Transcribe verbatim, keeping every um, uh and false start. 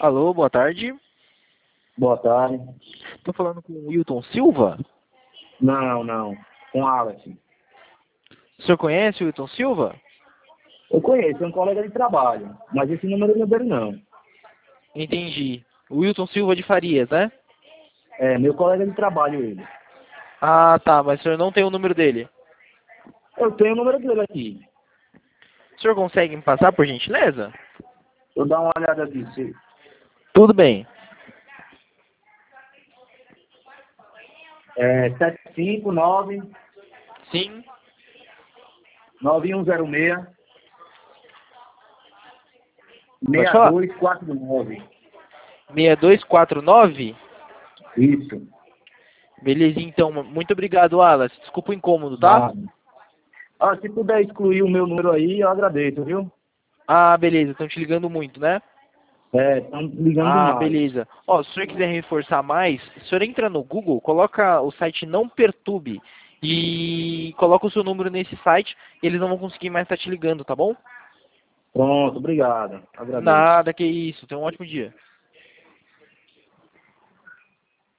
Alô, boa tarde. Boa tarde. Estou falando com o Wilton Silva. Não, não. Com Alex. O senhor conhece o Wilton Silva? Eu conheço, é um colega de trabalho, mas esse número não é dele não. Entendi. O Wilton Silva de Farias, né? É, meu colega de trabalho ele. Ah, tá, mas o senhor não tem o número dele. Eu tenho o número dele aqui. O senhor consegue me passar, por gentileza? Vou dar uma olhada aqui. Se... Tudo bem. É sete cinco nove, Sim. nove um zero seis, Pode seis falar? dois quatro nove. seis dois quatro nove? Isso. Beleza, então. Muito obrigado, Wallace. Desculpa o incômodo, tá? Ah. Ah, se puder excluir o meu número aí, eu agradeço, viu? Ah, beleza. Estão te ligando muito, né? É, estão ligando Ah, demais. beleza. Ó, se o senhor quiser reforçar mais, o senhor entra no Google, coloca o site Não Perturbe e coloca o seu número nesse site e eles não vão conseguir mais estar te ligando, tá bom? Pronto, obrigado. Agradeço. Nada, que isso. Tenha um ótimo dia.